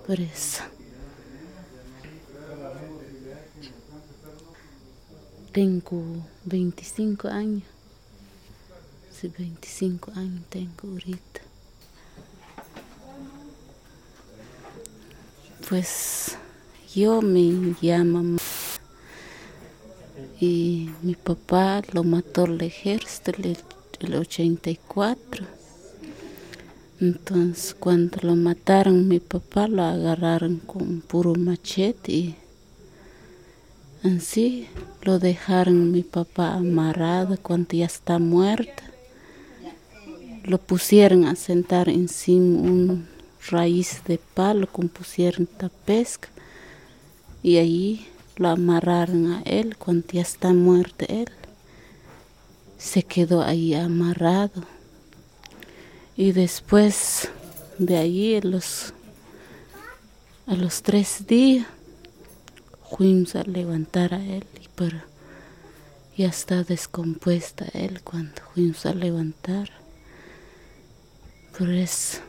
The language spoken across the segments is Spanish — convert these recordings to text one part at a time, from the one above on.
por eso. Tengo 25 años. Sí, 25 años tengo ahorita. Pues yo me llamo y mi papá lo mató el ejército el 84. Entonces cuando lo mataron mi papá lo agarraron con puro machete y así lo dejaron mi papá amarrado cuando ya está muerto. Lo pusieron a sentar encima una raíz de palo, pusieron tapesca y ahí lo amarraron a él cuando ya está muerto él. Se quedó ahí amarrado. Y después de ahí a los 3 días fuimos a levantar a él, pero ya está descompuesta él cuando fuimos a levantar. Por eso,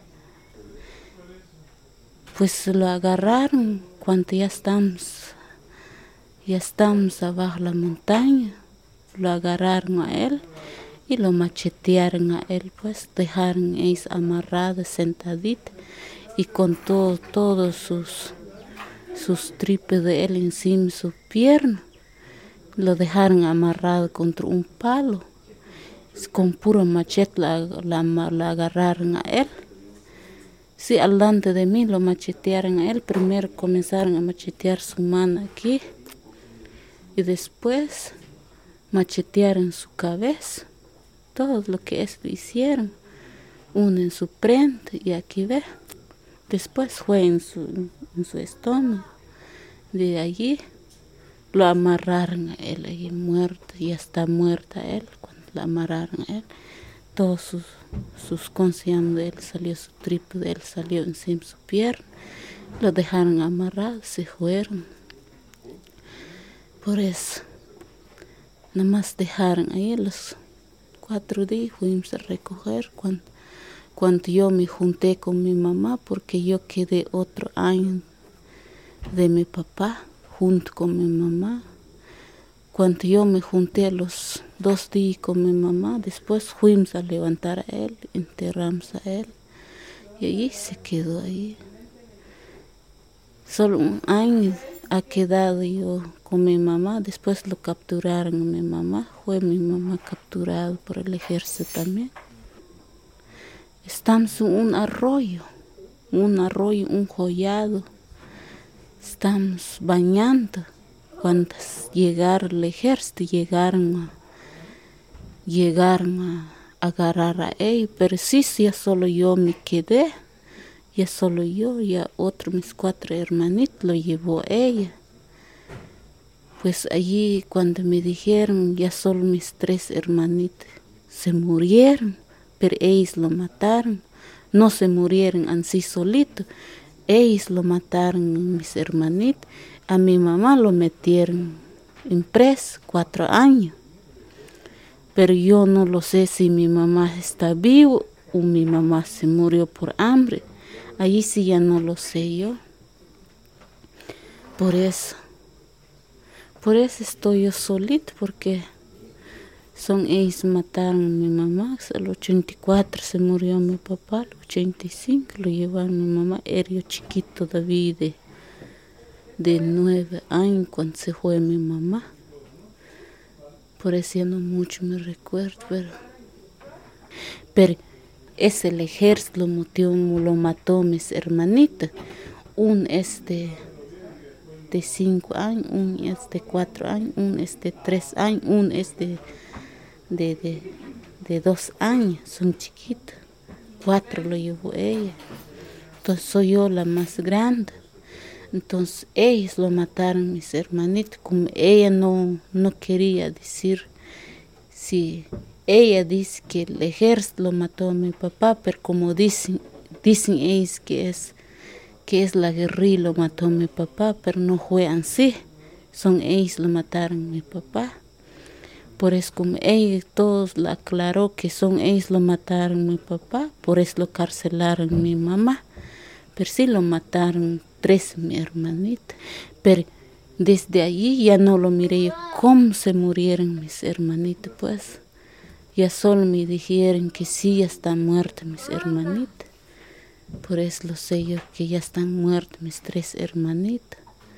pues lo agarraron cuando ya estamos abajo la montaña, lo agarraron a él y lo machetearon a él, pues dejaron ellos amarrado, sentadito y con todos sus tripes de él encima de su pierna, lo dejaron amarrado contra un palo. Con puro machete la agarraron a él. Sí, delante de mí lo machetearon a él. Primero comenzaron a machetear su mano aquí. Y después machetearon su cabeza. Todo lo que esto hicieron. Uno en su frente y aquí ve. Después fue en su estómago. De allí lo amarraron a él ahí muerto. Ya está muerta él. La amarraron a él, todos sus conciencias de él salió, su tripo de él salió encima de su pierna, lo dejaron amarrado, se fueron. Por eso, nada más dejaron ahí los 4 días, fuimos a recoger cuando yo me junté con mi mamá, porque yo quedé otro año de mi papá junto con mi mamá. Cuando yo me junté los 2 días con mi mamá, después fuimos a levantar a él, enterramos a él y allí se quedó ahí. Solo 1 año ha quedado yo con mi mamá, después lo capturaron a mi mamá, fue mi mamá capturada por el ejército también. Estamos en un arroyo, un joyado, estamos bañando. Cuando llegaron el ejército, llegaron a agarrar a él, pero sí, ya solo yo me quedé, ya solo yo, ya mis 4 hermanitos lo llevó ella. Pues allí cuando me dijeron, ya solo mis 3 hermanitos se murieron, pero ellos lo mataron, no se murieron así solitos, ellos lo mataron mis hermanitos. A mi mamá lo metieron en preso 4 años. Pero yo no lo sé si mi mamá está viva o mi mamá se murió por hambre. Allí sí ya no lo sé yo. Por eso estoy yo solito, porque son ellos mataron a mi mamá. El 84 se murió mi papá, el 85 lo llevaron a mi mamá. Era yo chiquito todavía de 9 años cuando se fue mi mamá. Por eso ya no mucho me recuerdo, pero es el ejército lo mató mis hermanitas. Un de 5 años, un de 4 años, un de 3 años, un de 2 años, son chiquitos. 4 lo llevó ella. Entonces soy yo la más grande. Entonces ellos lo mataron, mis hermanitos, como ella no quería decir. Si ella dice que el ejército lo mató a mi papá, pero como dicen ellos que es la guerrilla lo mató a mi papá, pero no fue así. Son ellos lo mataron a mi papá. Por eso como ella todos la aclaró que son ellos lo mataron a mi papá, por eso lo carcelaron a mi mamá. pero sí lo mataron 3 mi hermanita, pero desde allí ya no lo miré yo cómo se murieron mis hermanitas, pues ya solo me dijeron que sí, ya están muertas mis hermanitas. Por eso lo sé yo que ya están muertas mis 3 hermanitas.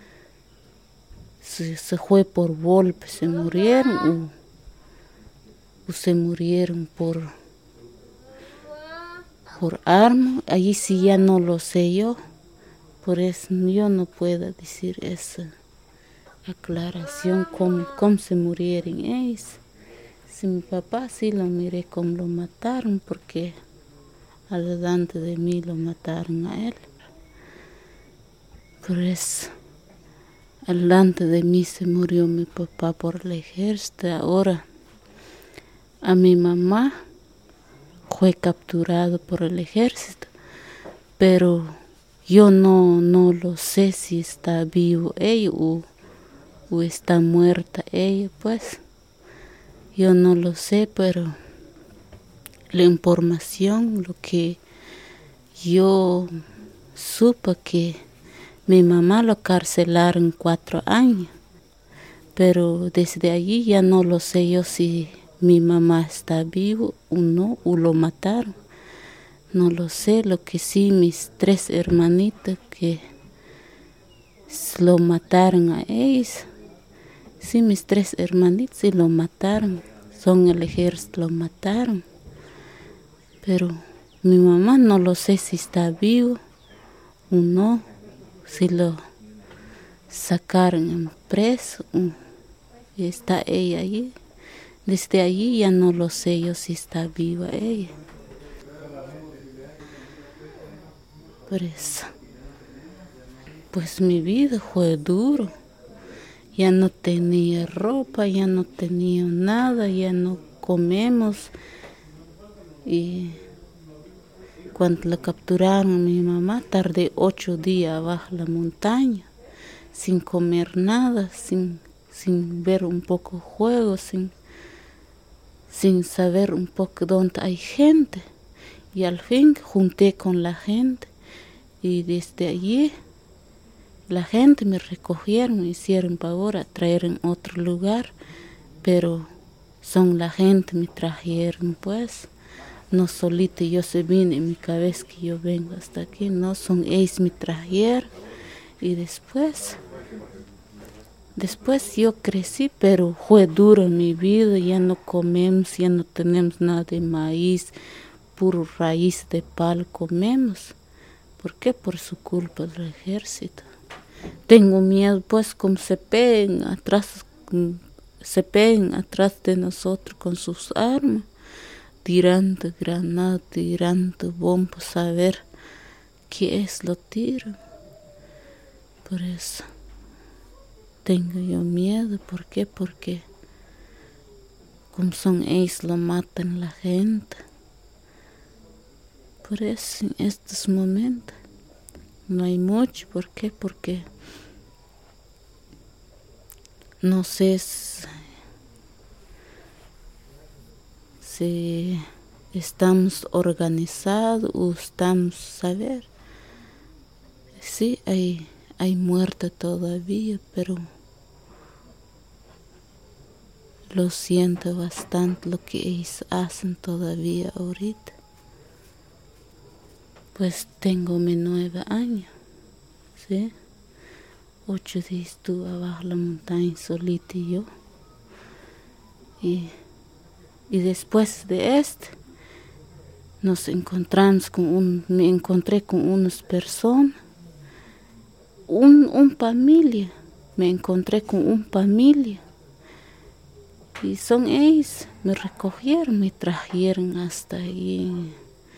Se fue por golpe, se murieron o se murieron por arma. Allí sí ya no lo sé yo. Por eso yo no puedo decir esa aclaración cómo se murieron ellos. Si mi papá sí lo miré cómo lo mataron, porque delante de mí lo mataron a él. Por eso, delante de mí se murió mi papá por el ejército. Ahora, a mi mamá fue capturado por el ejército, pero yo no lo sé si está vivo ella o está muerta ella, pues. Yo no lo sé, pero la información, lo que yo supe que mi mamá lo carcelaron 4 años, pero desde allí ya no lo sé yo si mi mamá está vivo o no, o lo mataron. No lo sé, lo que sí mis 3 hermanitas que lo mataron a ellos. Sí, mis 3 hermanitas sí lo mataron, son el ejército, lo mataron. Pero mi mamá no lo sé si está vivo o no, si lo sacaron en preso y está ella allí. Desde allí ya no lo sé yo si está viva ella. Por eso, pues mi vida fue duro. Ya no tenía ropa, ya no tenía nada, ya no comemos. Y cuando la capturaron a mi mamá, tardé 8 días abajo la montaña, sin comer nada, sin ver un poco juego, sin saber un poco dónde hay gente. Y al fin junté con la gente y desde allí la gente me recogieron, me hicieron favor a traer en otro lugar, pero son la gente me trajeron, pues. No solita yo se vine en mi cabeza que yo vengo hasta aquí, no, son ellos me trajeron. Y después yo crecí, pero fue duro mi vida, ya no comemos, ya no tenemos nada de maíz, puro raíz de palo comemos. ¿Por qué? Por su culpa del ejército. Tengo miedo, pues, como se peguen atrás de nosotros con sus armas, tirando granadas, tirando bombas, a ver qué es lo tiran. Por eso tengo yo miedo. ¿Por qué? Porque como son ellos, lo matan la gente. Por eso en estos momentos no hay mucho. ¿Por qué? Porque no sé si estamos organizados o estamos a ver. Sí, hay muerte todavía, pero lo siento bastante lo que ellos hacen todavía ahorita. Pues tengo mis 9 años, ¿sí? 8 días estuve abajo la montaña solita y yo. Y después de esto, nos encontramos me encontré con unas personas, un familia, me encontré con un familia. Y son ellos, me recogieron, me trajeron hasta allí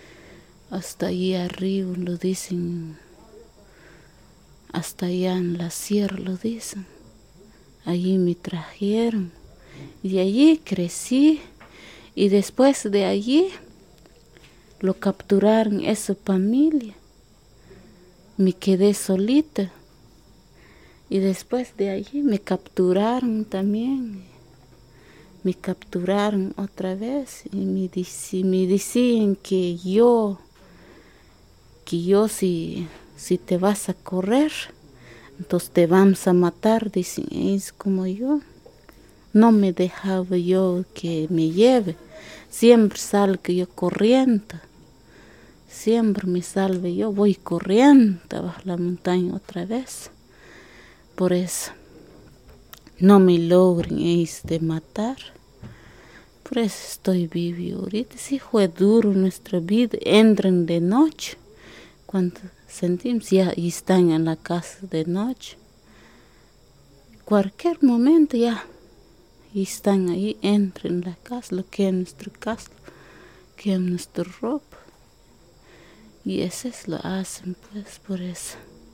arriba, lo dicen, hasta allá en la sierra lo dicen. Allí me trajeron y allí crecí y después de allí lo capturaron esa familia. Me quedé solita y después de allí me capturaron también. Me capturaron otra vez y me decían que yo si si te vas a correr, entonces te vamos a matar, dicen. Es como yo. No me dejaba yo que me lleve. Siempre salgo yo corriendo. Siempre me salve yo, voy corriendo bajo la montaña otra vez. Por eso no me logren ellos de matar. Por eso estoy vivo ahorita. Sí fue duro nuestra vida. Entran de noche. Cuando sentimos ya están en la casa de noche. Cualquier momento ya están ahí, entran en la casa, lo que es nuestra casa, que es nuestra ropa. Y eso es lo hacen, pues, por eso.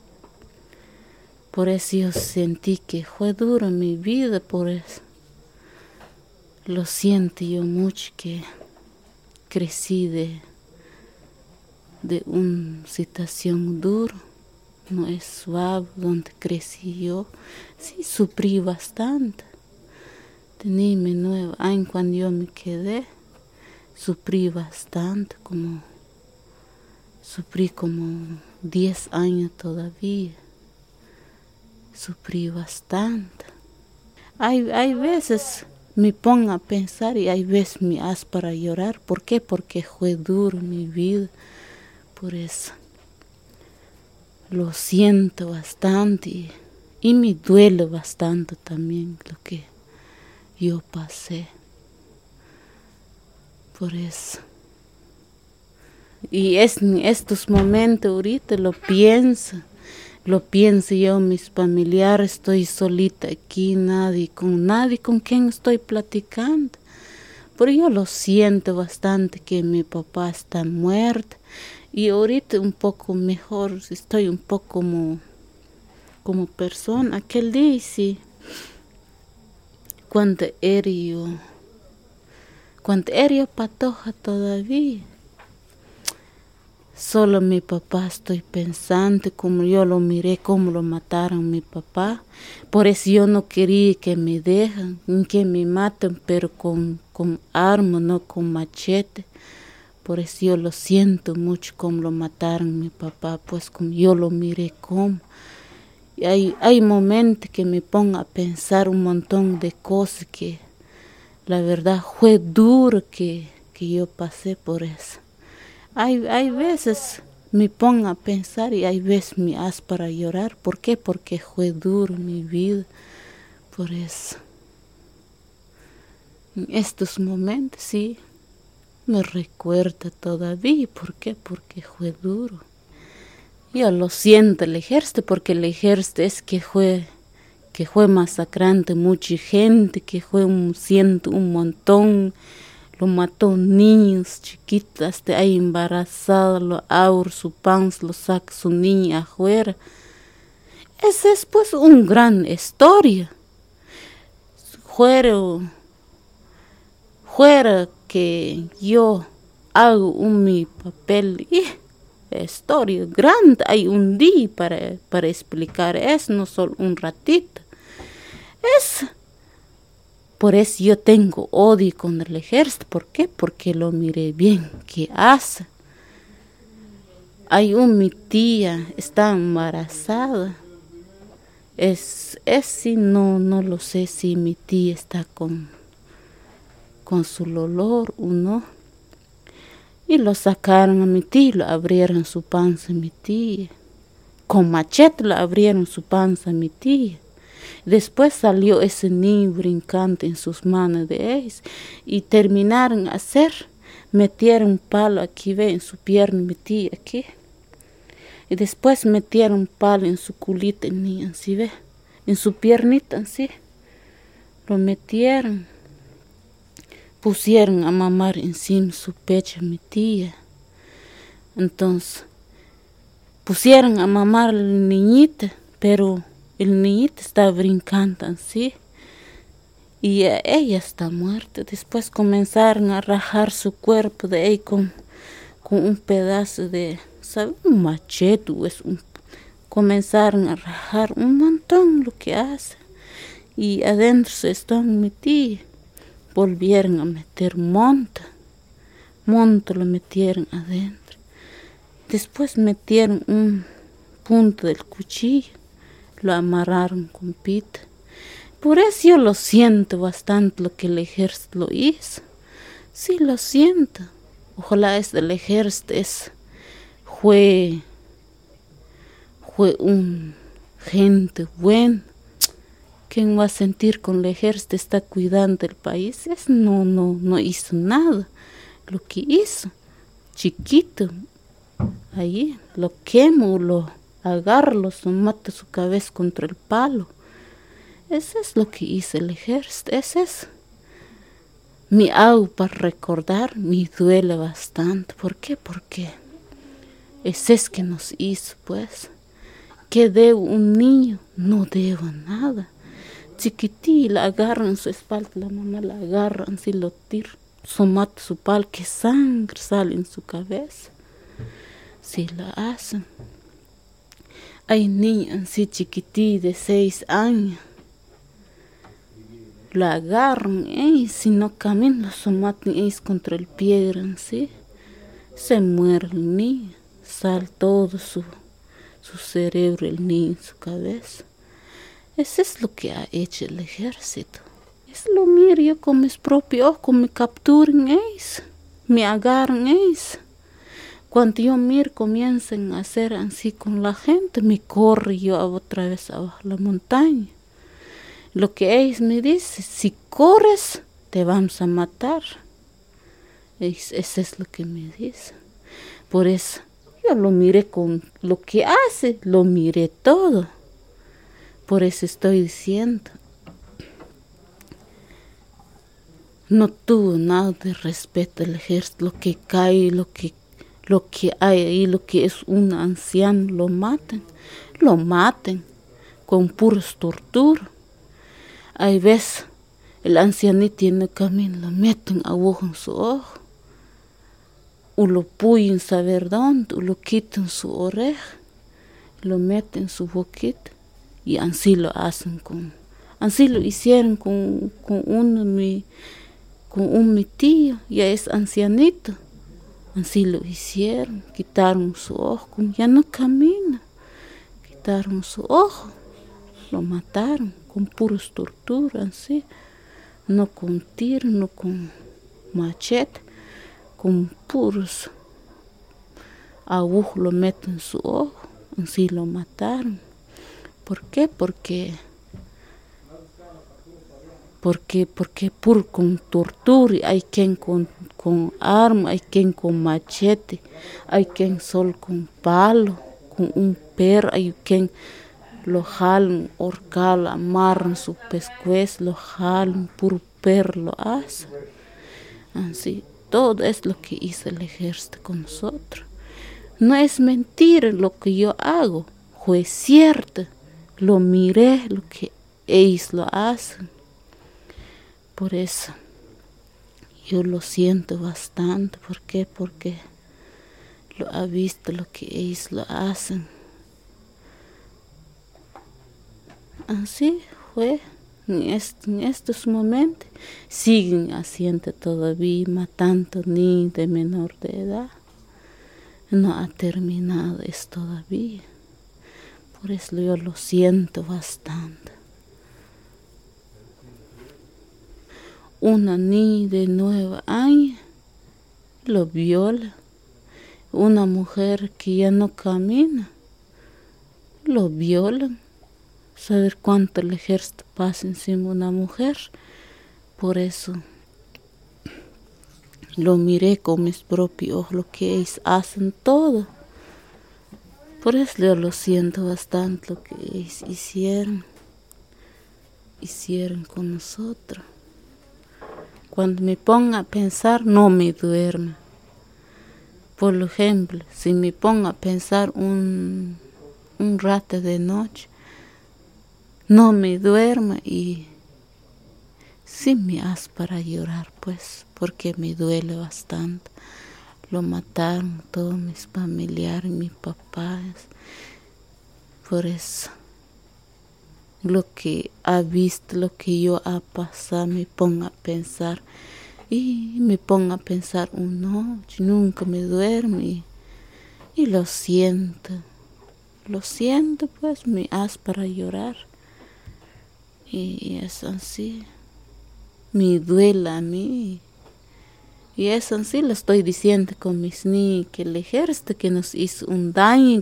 Por eso yo sentí que fue dura mi vida, por eso. Lo siento yo mucho que crecí de una situación dura. No es suave donde crecí yo. Sí, sufrí bastante. Tenía mi 9 años cuando yo me quedé. Sufrí bastante, sufrí como 10 años todavía. Sufrí bastante. Hay veces me pongo a pensar y hay veces me hace para llorar. ¿Por qué? Porque fue duro mi vida. Por eso lo siento bastante y me duele bastante también lo que yo pasé. Por eso. Y en estos momentos ahorita lo pienso yo, mis familiares, estoy solita aquí, nadie con quien estoy platicando. Pero yo lo siento bastante que mi papá está muerto. Y ahorita un poco mejor, estoy un poco como persona. Aquel día sí, cuando era yo patoja todavía. Solo mi papá estoy pensando, como yo lo miré, cómo lo mataron a mi papá. Por eso yo no quería que me dejen, que me maten, pero con arma, no con machete. Por eso yo lo siento mucho como lo mataron a mi papá, pues como yo lo miré como. Y hay momentos que me pongo a pensar un montón de cosas que la verdad fue duro que yo pasé por eso. Hay veces me pongo a pensar y hay veces me hace para llorar. ¿Por qué? Porque fue duro mi vida. Por eso. En estos momentos sí me recuerda todavía. ¿Por qué? Porque fue duro. Yo lo siento el ejército porque el ejército es que fue masacrante mucha gente, que fue siento un montón. Lo mató niños chiquitos, hasta ahí embarazados, lo abre su panza, lo saca su niña afuera. Esa es pues una gran historia. Fuera que yo hago mi papel, historia grande, hay un día para explicar eso, no solo un ratito. Por eso yo tengo odio con el ejército. ¿Por qué? Porque lo miré bien que hace. Mi tía está embarazada. No lo sé si mi tía está con su olor o no. Y lo sacaron a mi tía, lo abrieron su panza a mi tía. Con machete lo abrieron su panza a mi tía. Después salió ese niño brincando en sus manos de ellos y terminaron metieron un palo aquí, ve, en su pierna, mi tía aquí. Y después metieron un palo en su culita, el niño, así, ve, en su piernita, así. Lo metieron, pusieron a mamar encima su pecho a mi tía. Entonces, pusieron a mamar a la niñita, pero el niñito está brincando así y ella está muerta. Después comenzaron a rajar su cuerpo de ahí con un pedazo de, ¿sabe? Un machete. Comenzaron a rajar un montón lo que hace. Y adentro se están metidos. Volvieron a meter monta lo metieron adentro. Después metieron un punta del cuchillo, lo amarraron con pita. Por eso yo lo siento bastante lo que el ejército lo hizo. Sí, lo siento. Ojalá el ejército fue un gente buena. ¿Quién va a sentir con el ejército está cuidando el país? No hizo nada. Lo que hizo, chiquito, ahí lo quemo, lo agarro, lo mata su cabeza contra el palo. Eso es lo que hizo el ejército. Ese es mi algo para recordar, me duele bastante. ¿Por qué? Porque ese es que nos hizo, pues. ¿Qué debo un niño? No debo nada. Chiquití, la agarran en su espalda, la mamá la agarran, si lo tira, mata su palo, que sangre sale en su cabeza. Si la hacen. Hay niños así chiquití de 6 años. La agarran, si no caminan, lo matan contra el piedra, ¿sí? Se muere el niño, sale todo su cerebro, el niño en su cabeza. Eso es lo que ha hecho el ejército. Es lo miro yo con mis propios ojos, me capturan me agarran Cuando yo miro comienzan a hacer así con la gente, me corro yo otra vez abajo la montaña. Lo que ellos me dicen, si corres, te vamos a matar. Eso es lo que me dicen. Por eso, yo lo miré con lo que hace, lo miré todo. Por eso estoy diciendo, no tuvo nada de respeto al ejército, lo que cae, lo que hay ahí, lo que es un anciano, lo maten con puras torturas. Hay veces el ancianito tiene camino, lo meten aguja en su ojo, o lo puyen saber dónde, o lo quitan su oreja, lo meten en su boquita, y así lo hacen así lo hicieron con mi tío, ya es ancianito, así lo hicieron, quitaron su ojo, ya no camina, quitaron su ojo, lo mataron con puras torturas, así, no con tiro, no con machete, con puros agujas lo meten en su ojo, así lo mataron. ¿Por qué? Porque puro con tortura, hay quien con arma, hay quien con machete, hay quien solo con palo, con un perro, hay quien lo jalan, ahorcan, amarran su pescuezo, lo jalan, puro perro lo hace. Así, todo es lo que hizo el ejército con nosotros. No es mentira lo que yo hago, fue cierto, lo miré, lo que ellos lo hacen. Por eso, yo lo siento bastante. ¿Por qué? Porque lo ha visto lo que ellos lo hacen. Así fue. En estos momentos siguen haciendo todavía, matando niños de menor de edad. No ha terminado esto todavía. Por eso yo lo siento bastante. Una niña de 9 años lo viola. Una mujer que ya no camina, lo violan. Saber cuánto el ejército pasa encima de una mujer. Por eso lo miré con mis propios ojos, lo que ellos hacen todo. Por eso yo lo siento bastante lo que ellos hicieron con nosotros. Cuando me pongo a pensar, no me duermo. Por ejemplo, si me pongo a pensar un rato de noche, no me duermo y sí me hace para llorar, pues, porque me duele bastante. Lo mataron todos mis familiares, mis papás. Por eso, lo que ha visto, lo que yo ha pasado, me pongo a pensar. Y me pongo a pensar una noche, nunca me duermo y lo siento. lo siento, pues me haz para llorar. Y es así, me duele a mí. Y es así, lo estoy diciendo con mis niños, que el ejército que nos hizo un daño,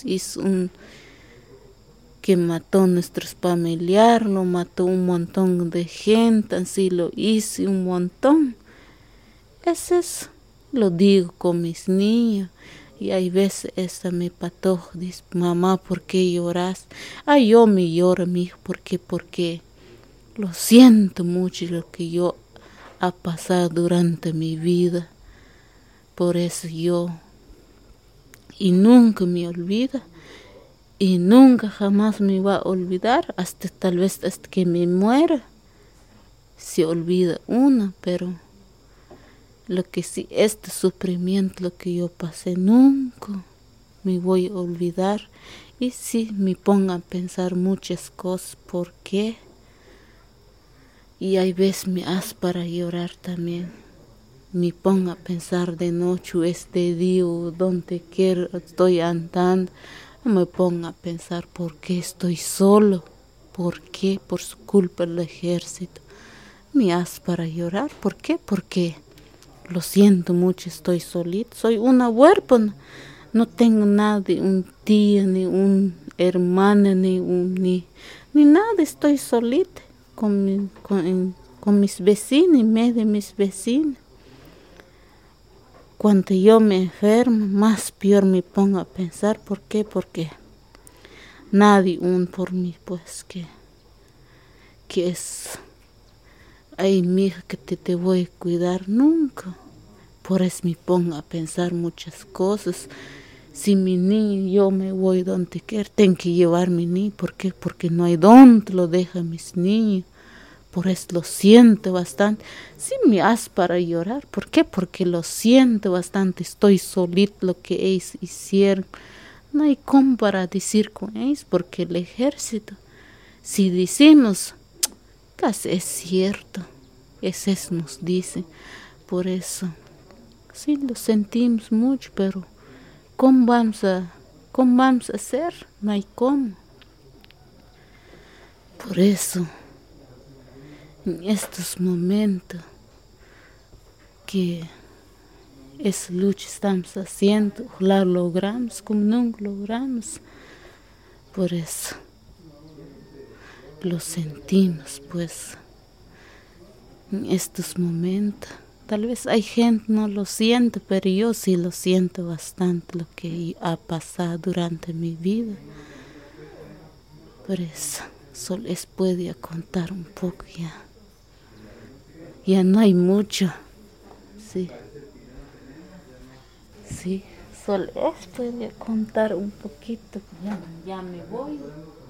que mató a nuestros familiares, lo mató un montón de gente, así lo hizo un montón. Eso es, lo digo con mis niños. Y hay veces esta me patoja, dice, mamá, ¿por qué lloras? Ay, yo me lloro, mi hijo, porque lo siento mucho lo que yo ha pasado durante mi vida. Por eso yo, y nunca me olvida, y nunca jamás me va a olvidar, hasta tal vez hasta que me muera, se olvida uno, pero lo que sí, este sufrimiento, lo que yo pasé, nunca me voy a olvidar. Y sí, me pongo a pensar muchas cosas, ¿por qué? Y hay veces me hace para llorar también. Me pongo a pensar de noche, este día, donde quiera estoy andando. Me pongo a pensar por qué estoy solo. ¿Por qué? Por su culpa el ejército. Me hace para llorar. ¿Por qué? Porque lo siento mucho, estoy solita. Soy una huérfana. No tengo nadie, un tío, ni un hermano, ni nada. Estoy solita con mis vecinos, en medio de mis vecinos. Cuando yo me enfermo, más peor me pongo a pensar. ¿Por qué? Porque nadie por mí, pues, que es, ay, mi hija, que te voy a cuidar nunca. Por eso me pongo a pensar muchas cosas. Si mi niño, yo me voy donde quiera, tengo que llevar mi niño. ¿Por qué? Porque no hay donde lo dejan mis niños. Por eso lo siento bastante. Sí me hace para llorar. ¿Por qué? Porque lo siento bastante. Estoy solito lo que ellos hicieron. No hay cómo para decir con ellos, porque el ejército, si decimos, casi es cierto. Eso nos dice. Por eso, sí lo sentimos mucho, pero ¿cómo vamos a hacer? No hay cómo. Por eso, en estos momentos que esa lucha estamos haciendo, la logramos como nunca logramos. Por eso lo sentimos, pues, en estos momentos. Tal vez hay gente no lo siente, pero yo sí lo siento bastante lo que ha pasado durante mi vida. Por eso, solo les puedo contar un poco ya. Ya no hay mucho, sí. Sí, solo les puedo contar un poquito, ya me voy.